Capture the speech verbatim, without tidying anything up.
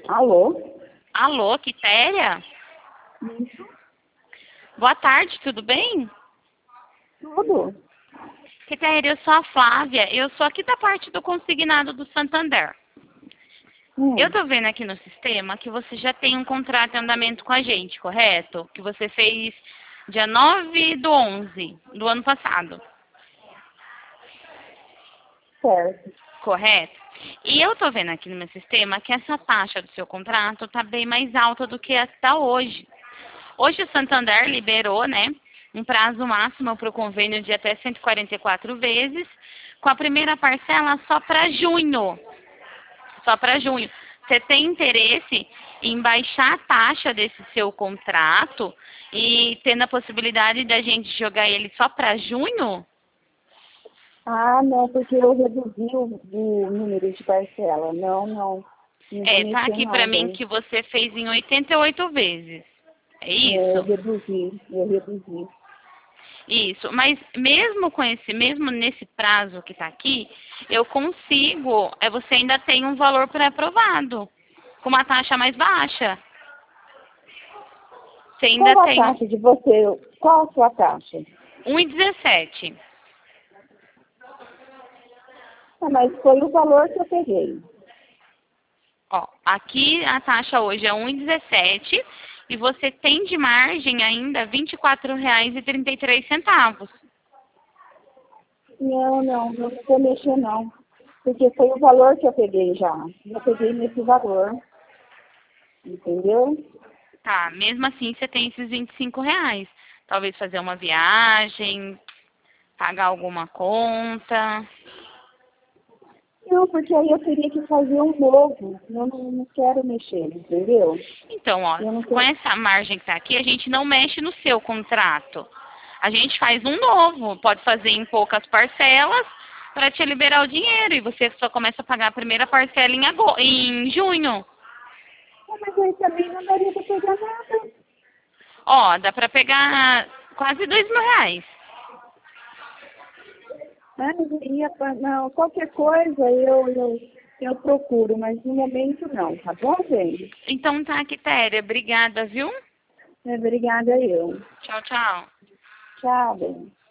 Alô? Alô, Quitéria? Isso, Boa tarde, tudo bem? tudo. Quitéria, eu sou a Flávia, eu sou aqui da parte do consignado do Santander. Eu Hum, tô vendo aqui no sistema que você já tem um contrato em andamento com a gente, correto? Que você fez dia nove do onze do ano passado, certo. correto? E eu tô vendo aqui no meu sistema que essa taxa do seu contrato tá bem mais alta do que está hoje. Hoje o Santander liberou, né, um prazo máximo para o convênio de até cento e quarenta e quatro vezes, com a primeira parcela só para junho. Só para junho. Você tem interesse em baixar a taxa desse seu contrato e tendo a possibilidade da gente jogar ele só para junho? Ah, não, porque eu reduzi o, o número de parcela. Não, não. Não vou É, tá mexer aqui não, para mim bem. que você fez em oitenta e oito vezes. É É, eu isso? reduzi, eu reduzi. Isso, mas mesmo com esse, mesmo nesse prazo que está aqui, eu consigo, é, você ainda tem um valor pré-aprovado, com uma taxa mais baixa. Você ainda Qual a tem taxa de você? Qual a sua taxa? um e dezessete. Ah, mas foi o valor que eu peguei. Ó, aqui a taxa hoje é um e dezessete e você tem de margem ainda vinte e quatro reais e trinta e três centavos. Não, não, não vou mexer não. Porque foi o valor que eu peguei já. Eu peguei nesse valor, entendeu? Tá, mesmo assim você tem esses vinte e cinco reais. Talvez fazer uma viagem, pagar alguma conta. Não, porque aí eu teria que fazer um novo. Eu não, não quero mexer, entendeu? Então, ó, Eu não com quero. essa margem que está aqui, a gente não mexe no seu contrato. A gente faz um novo, pode fazer em poucas parcelas para te liberar o dinheiro e você só começa a pagar a primeira parcela em, ago em junho. Ah, mas aí também não daria para pegar nada. Ó, dá para pegar quase dois mil reais. Ah, mas eu ia pa- não, qualquer coisa eu, eu, eu procuro, mas no momento não, tá bom, gente? Então tá, Quitéria, obrigada, viu? Obrigada eu. Tchau, tchau. Tchau, bem.